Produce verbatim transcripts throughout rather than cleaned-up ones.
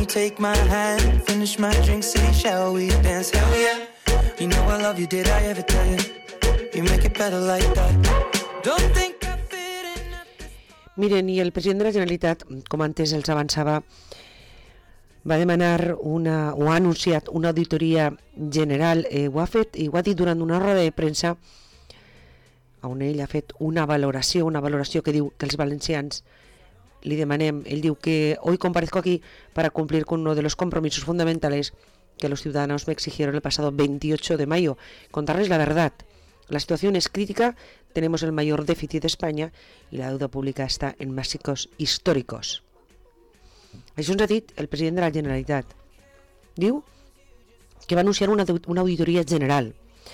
you take my hand, finish my drink, say shall we dance? Hell yeah, you know I love you, did I ever tell you? You make it better like that. Don't think I fit in at this... Miren, i el president de la Generalitat, com antes els avançava, va demanar una, o ha anunciat una auditoria general, eh, ho ha fet i ho ha dit durant una roda de premsa on ell ha fet una valoració, una valoració que diu que els valencians li demanem, él diu que hoy comparezco aquí para cumplir con uno de los compromisos fundamentales que los ciudadanos me exigieron el pasado veintiocho de mayo, contarles la verdad. La situación es crítica, tenemos el mayor déficit de España y la deuda pública está en máximos históricos. Això ens ha dit el president de la Generalitat. Diu que va anunciar una, una auditoria general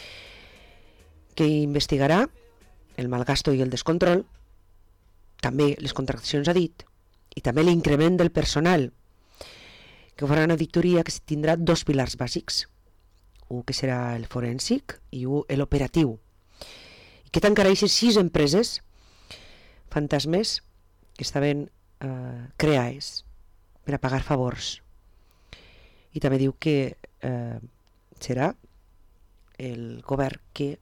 que investigarà el malgasto i el descontrol, també les contractacions, ha dit, i també l'increment del personal, que farà una auditoria que tindrà dos pilars bàsics, un que serà el forènsic i un l'operatiu, i que tancarà aquestes sis empreses fantasmes que estaven eh, creades per a pagar favors. I també diu que eh, serà el govern que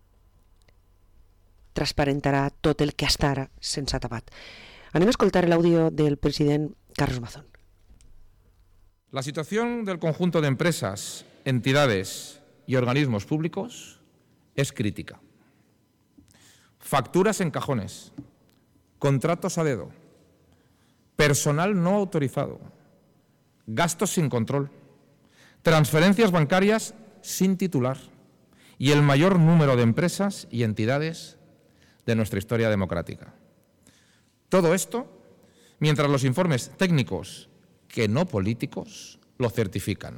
transparentarà tot el que hasta ara se'ns ha tapat. Anem a escoltar l'àudio del president Carlos Mazón. La situación del conjunto de empresas, entidades y organismos públicos es crítica. Facturas en cajones, contratos a dedo, personal no autorizado, gastos sin control, transferencias bancarias sin titular y el mayor número de empresas y entidades de nuestra historia democrática. Todo esto mientras los informes técnicos, que no políticos, lo certifican.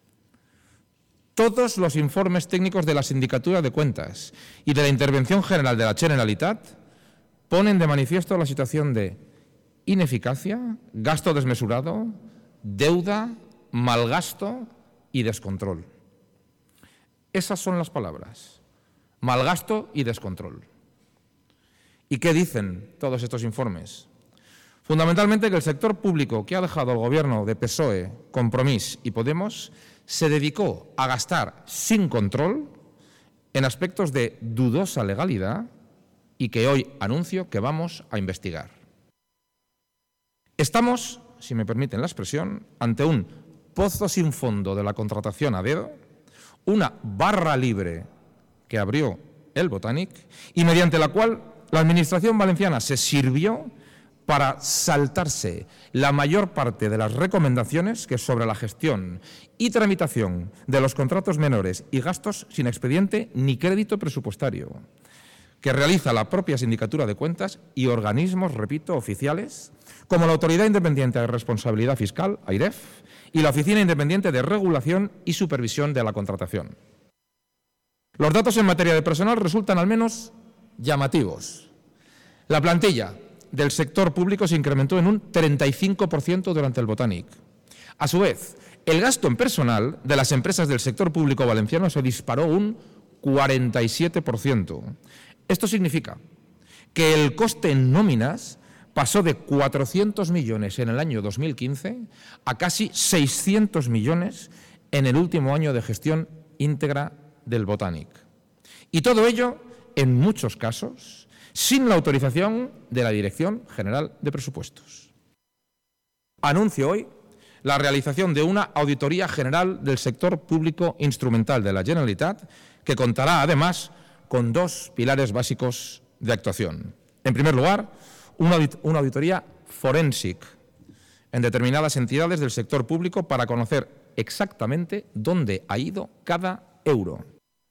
Todos los informes técnicos de la Sindicatura de Cuentas y de la Intervención General de la Generalitat ponen de manifiesto la situación de ineficacia, gasto desmesurado, deuda, malgasto y descontrol. Esas son las palabras, malgasto y descontrol. ¿Y qué dicen todos estos informes? Fundamentalmente que el sector público que ha dejado el gobierno de P S O E, Compromís y Podemos se dedicó a gastar sin control en aspectos de dudosa legalidad y que hoy anuncio que vamos a investigar. Estamos, si me permiten la expresión, ante un pozo sin fondo de la contratación a dedo, una barra libre que abrió el Botanic y mediante la cual la Administración valenciana se sirvió para saltarse la mayor parte de las recomendaciones que sobre la gestión y tramitación de los contratos menores y gastos sin expediente ni crédito presupuestario, que realiza la propia Sindicatura de Cuentas y organismos, repito, oficiales, como la Autoridad Independiente de Responsabilidad Fiscal, AIREF, y la Oficina Independiente de Regulación y Supervisión de la Contratación. Los datos en materia de personal resultan al menos llamativos. La plantilla del sector público se incrementó en un treinta y cinco por ciento durante el Botanic. A su vez, el gasto en personal de las empresas del sector público valenciano se disparó un cuarenta y siete por ciento. Esto significa que el coste en nóminas pasó de cuatrocientos millones en el año dos mil quince a casi seiscientos millones en el último año de gestión íntegra del Botanic. Y todo ello, en muchos casos, sin la autorización de la Dirección General de Presupuestos. Anuncio hoy la realización de una auditoría general del sector público instrumental de la Generalitat, que contará además con dos pilares básicos de actuación. En primer lugar, una, audit- una auditoría forensic en determinadas entidades del sector público para conocer exactamente dónde ha ido cada euro.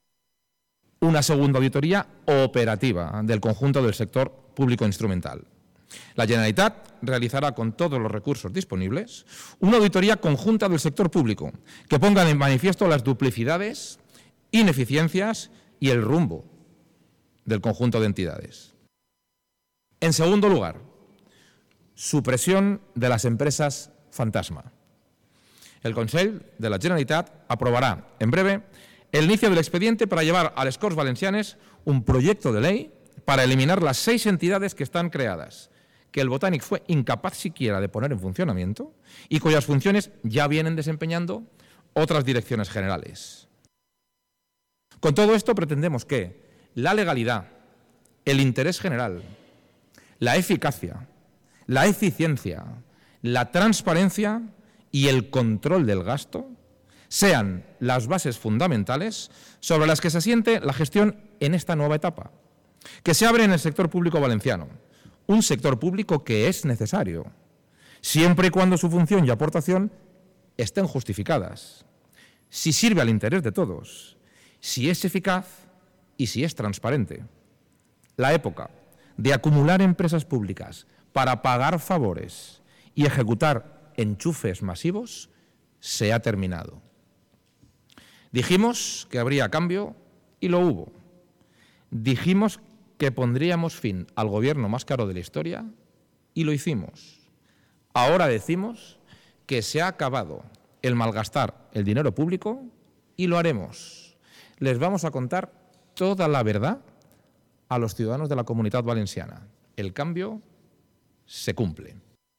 Una segunda auditoría operativa del conjunto del sector público instrumental. La Generalitat realizará con todos los recursos disponibles una auditoría conjunta del sector público que ponga en manifiesto las duplicidades, ineficiencias y el rumbo del conjunto de entidades. En segundo lugar, supresión de las empresas fantasma. El Consell de la Generalitat aprobará en breve el inicio del expediente para llevar a les Corts Valencianes un proyecto de ley para eliminar las seis entidades que están creadas, que el Botanic fue incapaz siquiera de poner en funcionamiento y cuyas funciones ya vienen desempeñando otras direcciones generales. Con todo esto pretendemos que la legalidad, el interés general, la eficacia, la eficiencia, la transparencia y el control del gasto sean las bases fundamentales sobre las que se asiente la gestión en esta nueva etapa, que se abre en el sector público valenciano, un sector público que es necesario, siempre y cuando su función y aportación estén justificadas, si sirve al interés de todos, si es eficaz y si es transparente. La época de acumular empresas públicas para pagar favores y ejecutar enchufes masivos se ha terminado. Dijimos que habría cambio y lo hubo. Dijimos que pondríamos fin al gobierno más caro de la historia y lo hicimos. Ahora decimos que se ha acabado el malgastar el dinero público y lo haremos. Les vamos a contar toda la verdad a los ciudadanos de la Comunidad Valenciana. El cambio se cumple.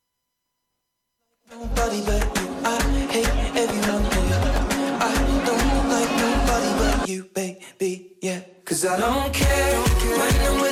Nobody but you. I hate everyone here. I don't like nobody but you, baby, yeah. Cause I don't care when I'm with